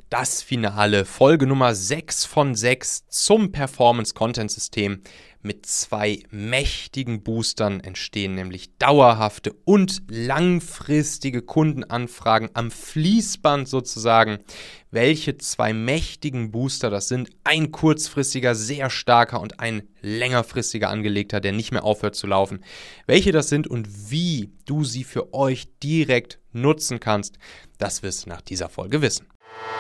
das Finale, Folge Nummer 6 von 6 zum Performance-Content-System. Mit 2 mächtigen Boostern entstehen nämlich dauerhafte und langfristige Kundenanfragen am Fließband sozusagen. Welche 2 mächtigen Booster das sind? Ein kurzfristiger, sehr starker und ein längerfristiger angelegter, der nicht mehr aufhört zu laufen. Welche das sind und wie du sie für euch direkt nutzen kannst, das wirst du nach dieser Folge wissen.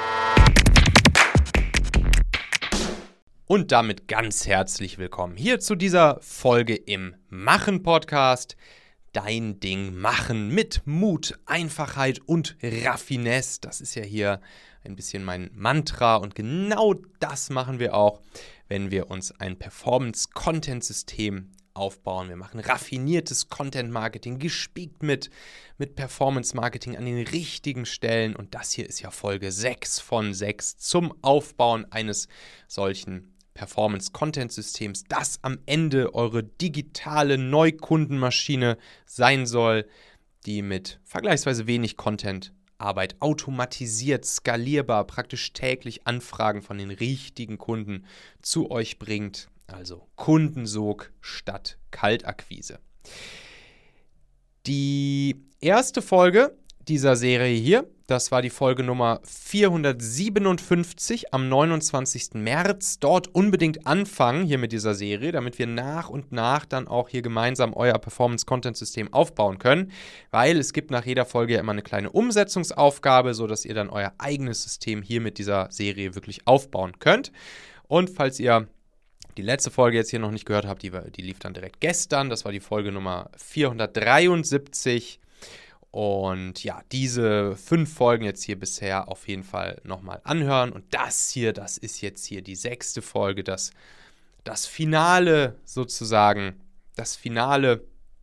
Und damit ganz herzlich willkommen hier zu dieser Folge im Machen-Podcast. Dein Ding machen mit Mut, Einfachheit und Raffinesse. Das ist ja hier ein bisschen mein Mantra und genau das machen wir auch, wenn wir uns ein Performance-Content-System aufbauen. Wir machen raffiniertes Content-Marketing, gespickt mit Performance-Marketing an den richtigen Stellen. Und das hier ist ja Folge 6 von 6 zum Aufbauen eines solchen Performance-Content-Systems, das am Ende eure digitale Neukundenmaschine sein soll, die mit vergleichsweise wenig Content-Arbeit automatisiert, skalierbar, praktisch täglich Anfragen von den richtigen Kunden zu euch bringt. Also Kundensog statt Kaltakquise. Die erste Folge dieser Serie hier, das war die Folge Nummer 457 am 29. März. Dort unbedingt anfangen hier mit dieser Serie, damit wir nach und nach dann auch hier gemeinsam euer Performance-Content-System aufbauen können, weil es gibt nach jeder Folge ja immer eine kleine Umsetzungsaufgabe, sodass ihr dann euer eigenes System hier mit dieser Serie wirklich aufbauen könnt. Und falls ihr die letzte Folge jetzt hier noch nicht gehört habt, die lief dann direkt gestern, das war die Folge Nummer 473. Und ja, diese 5 Folgen jetzt hier bisher auf jeden Fall nochmal anhören. Und das ist jetzt hier die 6. Folge, das Finale sozusagen, das Finale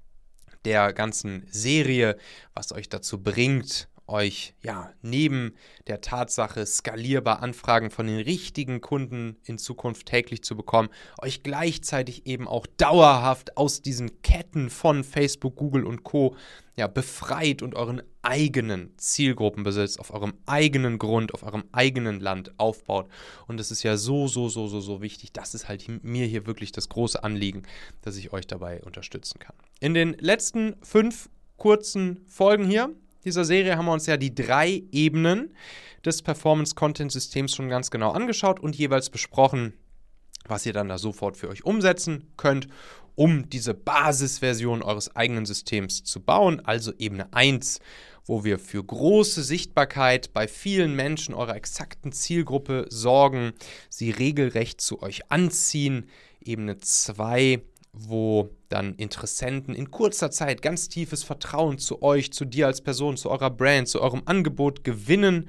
der ganzen Serie, was euch dazu bringt, euch ja neben der Tatsache, skalierbar Anfragen von den richtigen Kunden in Zukunft täglich zu bekommen, euch gleichzeitig eben auch dauerhaft aus diesen Ketten von Facebook, Google und Co. ja, befreit und euren eigenen Zielgruppenbesitz auf eurem eigenen Grund, auf eurem eigenen Land aufbaut. Und das ist ja so wichtig. Das ist halt mir hier wirklich das große Anliegen, dass ich euch dabei unterstützen kann. In den letzten 5 kurzen Folgen hier dieser Serie haben wir uns ja die 3 Ebenen des Performance-Content-Systems schon ganz genau angeschaut und jeweils besprochen, was ihr dann da sofort für euch umsetzen könnt, um diese Basisversion eures eigenen Systems zu bauen, also Ebene 1, wo wir für große Sichtbarkeit bei vielen Menschen eurer exakten Zielgruppe sorgen, sie regelrecht zu euch anziehen. Ebene 2, wo dann Interessenten in kurzer Zeit ganz tiefes Vertrauen zu euch, zu dir als Person, zu eurer Brand, zu eurem Angebot gewinnen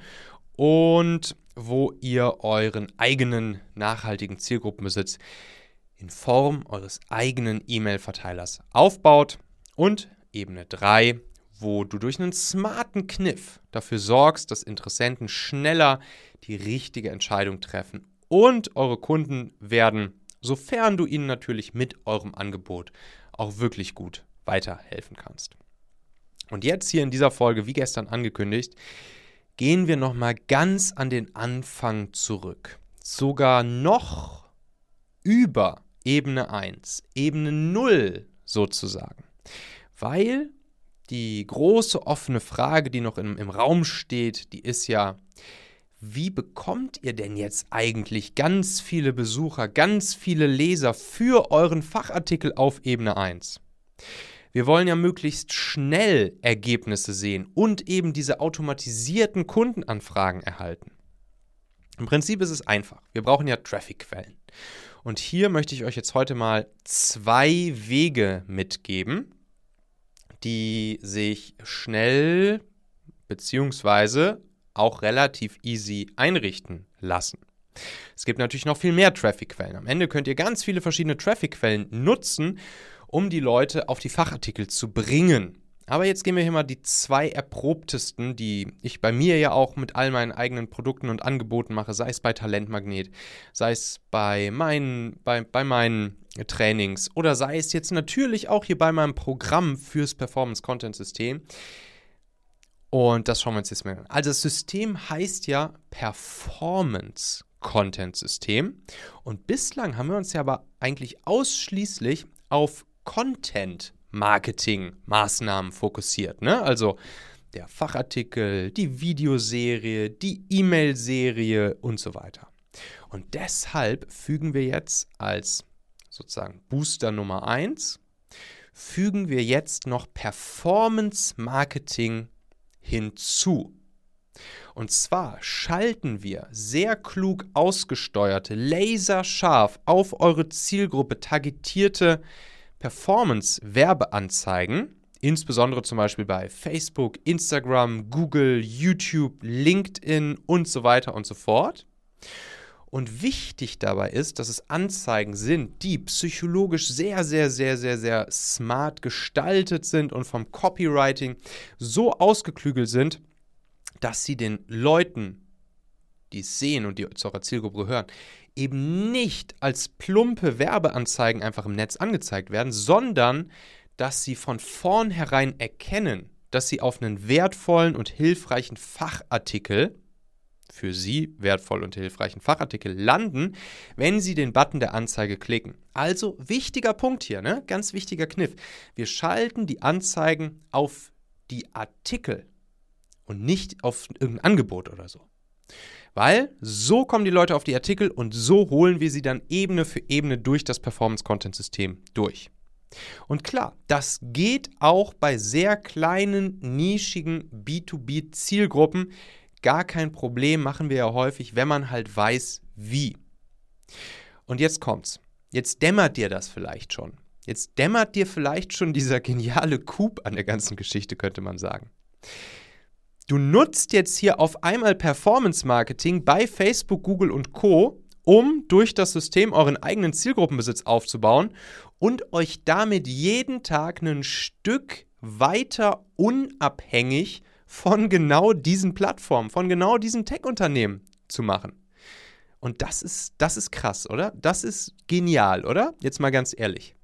und wo ihr euren eigenen nachhaltigen Zielgruppenbesitz in Form eures eigenen E-Mail-Verteilers aufbaut. Und Ebene 3, wo du durch einen smarten Kniff dafür sorgst, dass Interessenten schneller die richtige Entscheidung treffen und eure Kunden werden, sofern du ihnen natürlich mit eurem Angebot auch wirklich gut weiterhelfen kannst. Und jetzt hier in dieser Folge, wie gestern angekündigt, gehen wir nochmal ganz an den Anfang zurück. Sogar noch über Ebene 1, Ebene 0 sozusagen. Weil die große offene Frage, die noch im Raum steht, die ist ja: Wie bekommt ihr denn jetzt eigentlich ganz viele Besucher, ganz viele Leser für euren Fachartikel auf Ebene 1? Wir wollen ja möglichst schnell Ergebnisse sehen und eben diese automatisierten Kundenanfragen erhalten. Im Prinzip ist es einfach. Wir brauchen ja Traffic-Quellen. Und hier möchte ich euch jetzt heute mal 2 Wege mitgeben, die sich schnell bzw. auch relativ easy einrichten lassen. Es gibt natürlich noch viel mehr Traffic-Quellen. Am Ende könnt ihr ganz viele verschiedene Traffic-Quellen nutzen, um die Leute auf die Fachartikel zu bringen. Aber jetzt gehen wir hier mal die 2 erprobtesten, die ich bei mir ja auch mit all meinen eigenen Produkten und Angeboten mache, sei es bei Talentmagnet, sei es bei meinen Trainings oder sei es jetzt natürlich auch hier bei meinem Programm fürs Performance-Content-System. Und das schauen wir uns jetzt mal an. Also das System heißt ja Performance-Content-System. Und bislang haben wir uns ja aber eigentlich ausschließlich auf Content-Marketing-Maßnahmen fokussiert. Ne? Also der Fachartikel, die Videoserie, die E-Mail-Serie und so weiter. Und deshalb fügen wir jetzt als sozusagen Booster Nummer 1, fügen wir jetzt noch Performance-Marketing hinzu. Und zwar schalten wir sehr klug ausgesteuerte, laserscharf auf eure Zielgruppe targetierte Performance-Werbeanzeigen, insbesondere zum Beispiel bei Facebook, Instagram, Google, YouTube, LinkedIn und so weiter und so fort. Und wichtig dabei ist, dass es Anzeigen sind, die psychologisch sehr, sehr, sehr, sehr, sehr smart gestaltet sind und vom Copywriting so ausgeklügelt sind, dass sie den Leuten, die es sehen und die zu eurer Zielgruppe gehören, eben nicht als plumpe Werbeanzeigen einfach im Netz angezeigt werden, sondern dass sie von vornherein erkennen, dass sie auf einen wertvollen und hilfreichen Fachartikel, für Sie wertvoll und hilfreichen Fachartikel landen, wenn Sie den Button der Anzeige klicken. Also wichtiger Punkt hier, ne? Ganz wichtiger Kniff. Wir schalten die Anzeigen auf die Artikel und nicht auf irgendein Angebot oder so. Weil so kommen die Leute auf die Artikel und so holen wir sie dann Ebene für Ebene durch das Performance-Content-System durch. Und klar, das geht auch bei sehr kleinen, nischigen B2B-Zielgruppen. Gar kein Problem, machen wir ja häufig, wenn man halt weiß, wie. Und jetzt kommt's. Jetzt dämmert dir das vielleicht schon. Jetzt dämmert dir vielleicht schon dieser geniale Coup an der ganzen Geschichte, könnte man sagen. Du nutzt jetzt hier auf einmal Performance-Marketing bei Facebook, Google und Co., um durch das System euren eigenen Zielgruppenbesitz aufzubauen und euch damit jeden Tag ein Stück weiter unabhängig von genau diesen Plattformen, von genau diesen Tech-Unternehmen zu machen. Und das ist krass, oder? Das ist genial, oder? Jetzt mal ganz ehrlich.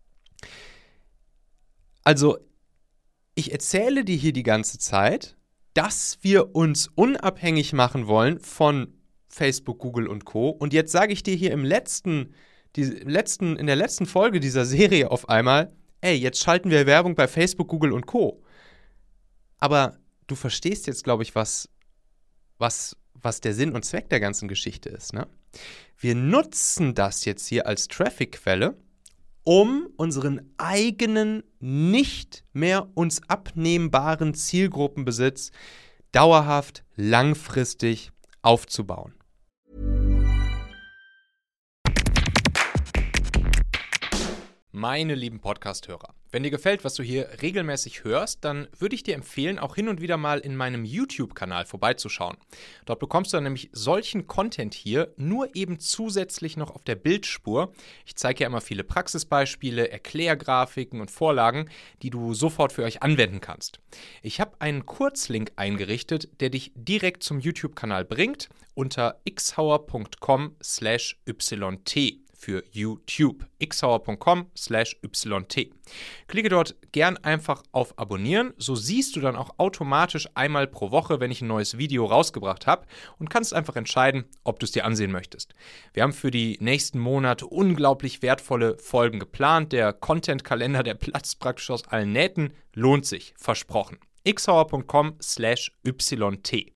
Also, ich erzähle dir hier die ganze Zeit, dass wir uns unabhängig machen wollen von Facebook, Google und Co. Und jetzt sage ich dir hier in der letzten Folge dieser Serie auf einmal, ey, jetzt schalten wir Werbung bei Facebook, Google und Co. Aber du verstehst jetzt, glaube ich, was der Sinn und Zweck der ganzen Geschichte ist, ne? Wir nutzen das jetzt hier als Traffic-Quelle, um unseren eigenen, nicht mehr uns abnehmbaren Zielgruppenbesitz dauerhaft, langfristig aufzubauen. Meine lieben Podcast-Hörer, wenn dir gefällt, was du hier regelmäßig hörst, dann würde ich dir empfehlen, auch hin und wieder mal in meinem YouTube-Kanal vorbeizuschauen. Dort bekommst du dann nämlich solchen Content hier nur eben zusätzlich noch auf der Bildspur. Ich zeige ja immer viele Praxisbeispiele, Erklärgrafiken und Vorlagen, die du sofort für euch anwenden kannst. Ich habe einen Kurzlink eingerichtet, der dich direkt zum YouTube-Kanal bringt unter xhauer.com/yt. für YouTube. xhauer.com/yt. Klicke dort gern einfach auf Abonnieren, so siehst du dann auch automatisch einmal pro Woche, wenn ich ein neues Video rausgebracht habe und kannst einfach entscheiden, ob du es dir ansehen möchtest. Wir haben für die nächsten Monate unglaublich wertvolle Folgen geplant. Der Content-Kalender, der platzt praktisch aus allen Nähten, lohnt sich, versprochen. xhauer.com/yt.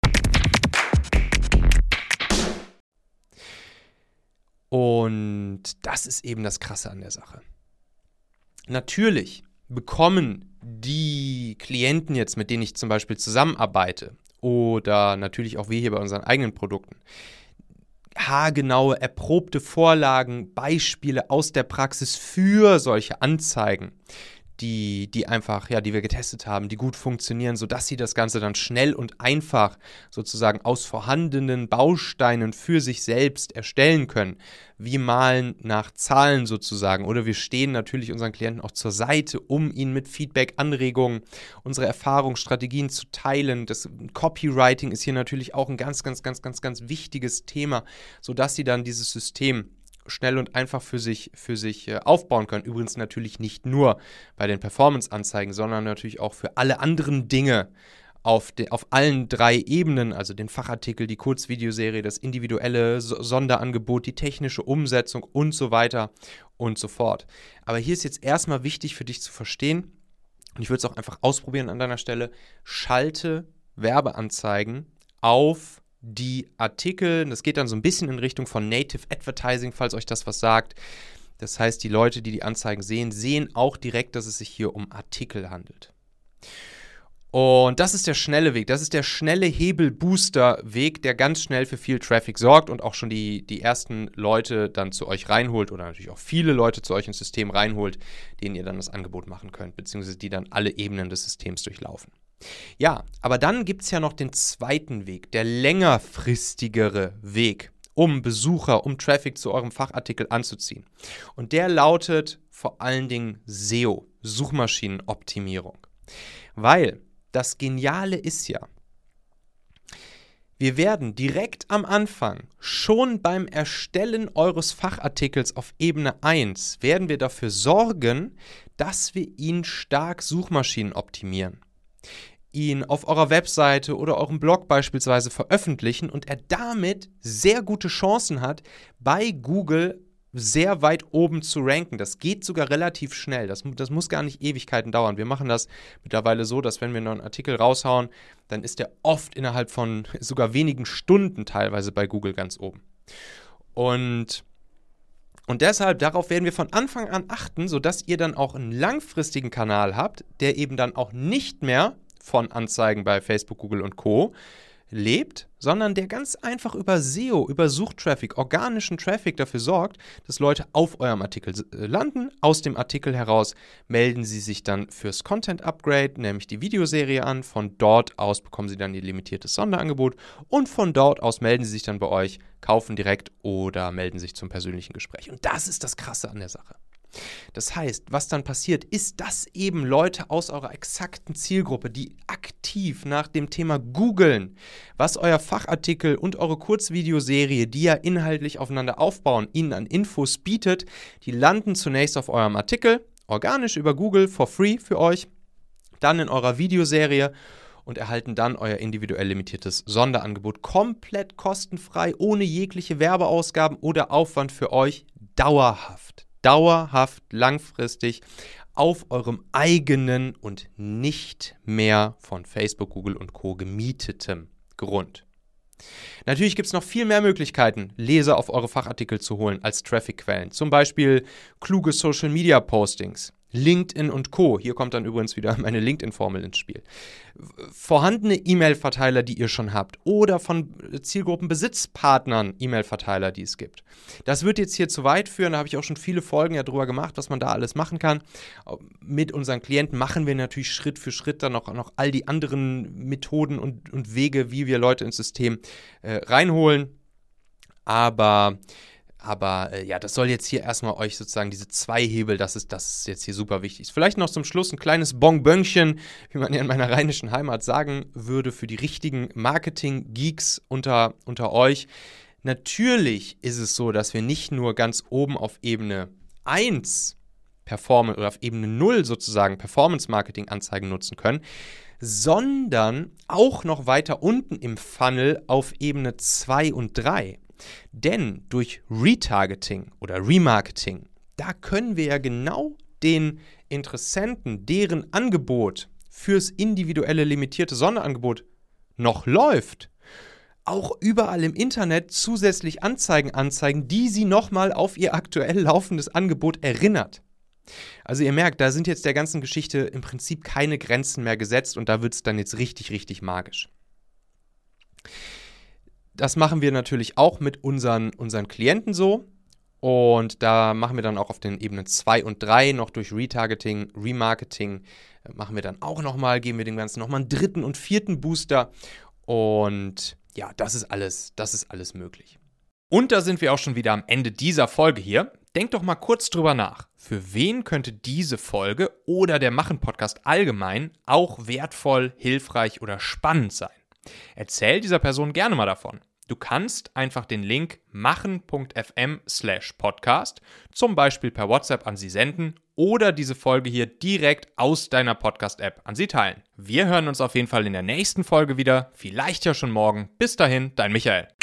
Und das ist eben das Krasse an der Sache. Natürlich bekommen die Klienten jetzt, mit denen ich zum Beispiel zusammenarbeite, oder natürlich auch wir hier bei unseren eigenen Produkten, haargenaue, erprobte Vorlagen, Beispiele aus der Praxis für solche Anzeigen, die einfach, ja, die wir getestet haben, die gut funktionieren, sodass sie das Ganze dann schnell und einfach sozusagen aus vorhandenen Bausteinen für sich selbst erstellen können. Wir malen nach Zahlen sozusagen, oder wir stehen natürlich unseren Klienten auch zur Seite, um ihnen mit Feedback, Anregungen, unsere Erfahrungsstrategien zu teilen. Das Copywriting ist hier natürlich auch ein ganz, ganz, ganz, ganz, ganz wichtiges Thema, sodass sie dann dieses System schnell und einfach für sich aufbauen können. Übrigens natürlich nicht nur bei den Performance-Anzeigen, sondern natürlich auch für alle anderen Dinge auf allen 3 Ebenen, also den Fachartikel, die Kurzvideoserie, das individuelle Sonderangebot, die technische Umsetzung und so weiter und so fort. Aber hier ist jetzt erstmal wichtig für dich zu verstehen, und ich würde es auch einfach ausprobieren an deiner Stelle, schalte Werbeanzeigen auf die Artikel. Das geht dann so ein bisschen in Richtung von Native Advertising, falls euch das was sagt. Das heißt, die Leute, die die Anzeigen sehen, sehen auch direkt, dass es sich hier um Artikel handelt. Und das ist der schnelle Weg, das ist der schnelle Hebel-Booster-Weg, der ganz schnell für viel Traffic sorgt und auch schon die ersten Leute dann zu euch reinholt oder natürlich auch viele Leute zu euch ins System reinholt, denen ihr dann das Angebot machen könnt, beziehungsweise die dann alle Ebenen des Systems durchlaufen. Ja, aber dann gibt es ja noch den zweiten Weg, der längerfristigere Weg, um Besucher, um Traffic zu eurem Fachartikel anzuziehen. Und der lautet vor allen Dingen SEO, Suchmaschinenoptimierung. Weil das Geniale ist ja, wir werden direkt am Anfang, schon beim Erstellen eures Fachartikels auf Ebene 1, werden wir dafür sorgen, dass wir ihn stark Suchmaschinen optimieren. Ihn auf eurer Webseite oder eurem Blog beispielsweise veröffentlichen und er damit sehr gute Chancen hat, bei Google sehr weit oben zu ranken. Das geht sogar relativ schnell. Das muss gar nicht Ewigkeiten dauern. Wir machen das mittlerweile so, dass wenn wir noch einen Artikel raushauen, dann ist der oft innerhalb von sogar wenigen Stunden teilweise bei Google ganz oben. Und deshalb, darauf werden wir von Anfang an achten, sodass ihr dann auch einen langfristigen Kanal habt, der eben dann auch nicht mehr von Anzeigen bei Facebook, Google und Co. lebt, sondern der ganz einfach über SEO, über Suchtraffic, organischen Traffic dafür sorgt, dass Leute auf eurem Artikel landen. Aus dem Artikel heraus melden sie sich dann fürs Content Upgrade, nämlich die Videoserie an. Von dort aus bekommen sie dann ihr limitiertes Sonderangebot und von dort aus melden sie sich dann bei euch, kaufen direkt oder melden sich zum persönlichen Gespräch. Und das ist das Krasse an der Sache. Das heißt, was dann passiert, ist, dass eben Leute aus eurer exakten Zielgruppe, die aktiv nach dem Thema googeln, was euer Fachartikel und eure Kurzvideoserie, die ja inhaltlich aufeinander aufbauen, ihnen an Infos bietet, die landen zunächst auf eurem Artikel, organisch über Google, for free für euch, dann in eurer Videoserie und erhalten dann euer individuell limitiertes Sonderangebot komplett kostenfrei, ohne jegliche Werbeausgaben oder Aufwand für euch, dauerhaft, langfristig auf eurem eigenen und nicht mehr von Facebook, Google und Co. gemietetem Grund. Natürlich gibt es noch viel mehr Möglichkeiten, Leser auf eure Fachartikel zu holen als Traffic-Quellen. Zum Beispiel kluge Social-Media-Postings, LinkedIn und Co. Hier kommt dann übrigens wieder meine LinkedIn-Formel ins Spiel. Vorhandene E-Mail-Verteiler, die ihr schon habt oder von Zielgruppenbesitzpartnern E-Mail-Verteiler, die es gibt. Das wird jetzt hier zu weit führen, da habe ich auch schon viele Folgen ja drüber gemacht, was man da alles machen kann. Mit unseren Klienten machen wir natürlich Schritt für Schritt dann noch all die anderen Methoden und Wege, wie wir Leute ins System reinholen. Aber ja, das soll jetzt hier erstmal euch sozusagen diese 2 Hebel, das ist jetzt hier super wichtig. Vielleicht noch zum Schluss ein kleines Bonbönchen, wie man ja in meiner rheinischen Heimat sagen würde, für die richtigen Marketing-Geeks unter euch. Natürlich ist es so, dass wir nicht nur ganz oben auf Ebene 1 Performance oder auf Ebene 0 sozusagen Performance-Marketing-Anzeigen nutzen können, sondern auch noch weiter unten im Funnel auf Ebene 2 und 3. Denn durch Retargeting oder Remarketing, da können wir ja genau den Interessenten, deren Angebot fürs individuelle limitierte Sonderangebot noch läuft, auch überall im Internet zusätzlich Anzeigen anzeigen, die sie nochmal auf ihr aktuell laufendes Angebot erinnert. Also ihr merkt, da sind jetzt der ganzen Geschichte im Prinzip keine Grenzen mehr gesetzt und da wird es dann jetzt richtig, richtig magisch. Das machen wir natürlich auch mit unseren Klienten so und da machen wir dann auch auf den Ebenen 2 und 3 noch durch Retargeting, Remarketing, machen wir dann auch nochmal, geben wir dem Ganzen nochmal einen 3. und 4. Booster und ja, das ist alles möglich. Und da sind wir auch schon wieder am Ende dieser Folge hier. Denkt doch mal kurz drüber nach. Für wen könnte diese Folge oder der Machen-Podcast allgemein auch wertvoll, hilfreich oder spannend sein? Erzähl dieser Person gerne mal davon. Du kannst einfach den Link machen.fm/podcast zum Beispiel per WhatsApp an sie senden oder diese Folge hier direkt aus deiner Podcast-App an sie teilen. Wir hören uns auf jeden Fall in der nächsten Folge wieder, vielleicht ja schon morgen. Bis dahin, dein Michael.